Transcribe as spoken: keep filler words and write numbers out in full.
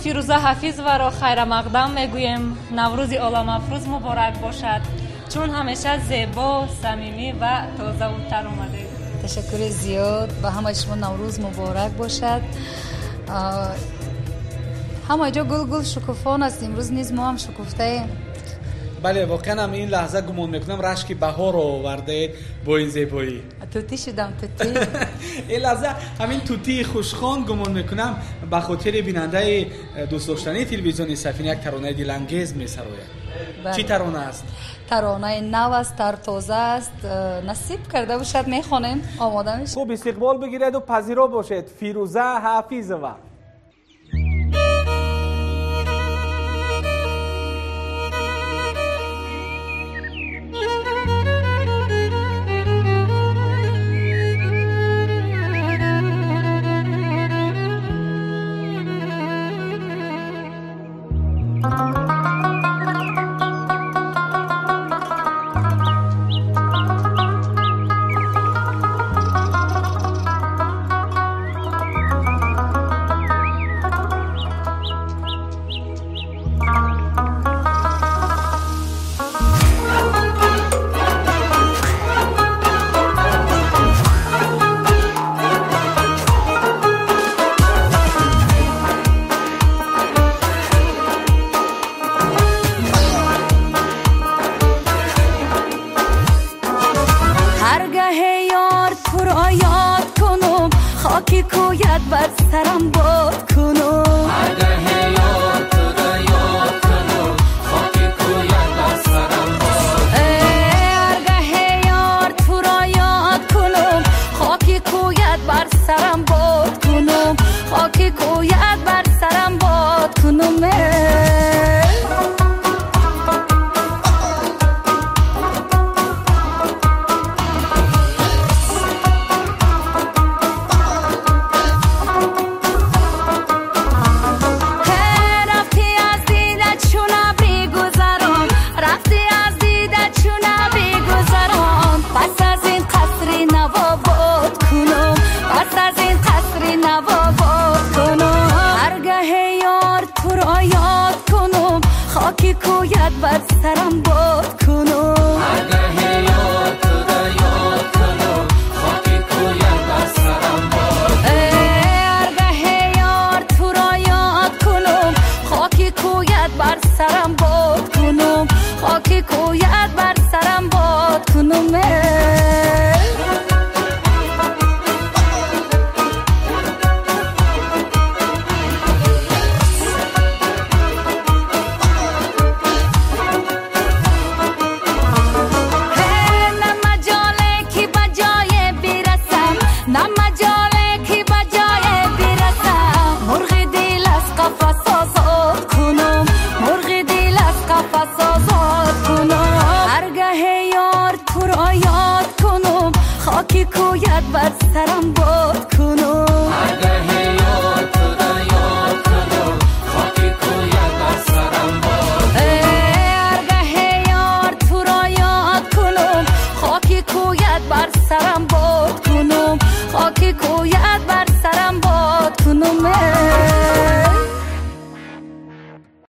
فیروزه حفیظова را خیر مقدم میگویم. نوروز عالم افروز مبارک باشد، چون همیشه زیبا، صمیمی و تازه و تر اومده. تشکر زیاد و همه شما نوروز مبارک باشد. همه جا گل گل شکوفان است، امروز نیز ما هم شکفته ایم. بله واقعا هم این لحظه گمان میکنم رشک بهار رو آورده با این زیبایی. توتی شدم توتی. این لحظه همین توتی خوشخوان گمان میکنم به خاطر بیننده دوست داشتنی تلویزیون سفینه یک ترانه دلانگیز میسروید. چی ترانه است؟ ترانه نو است، تر تازه است، نصیب کرده باشد میخوانیم، آماده میشیم. خوب استقبال بگیرید و پذیرا باشید. فیروزه حفیظova. سرم باد کنم خاکی کویت بر سرم باد کنم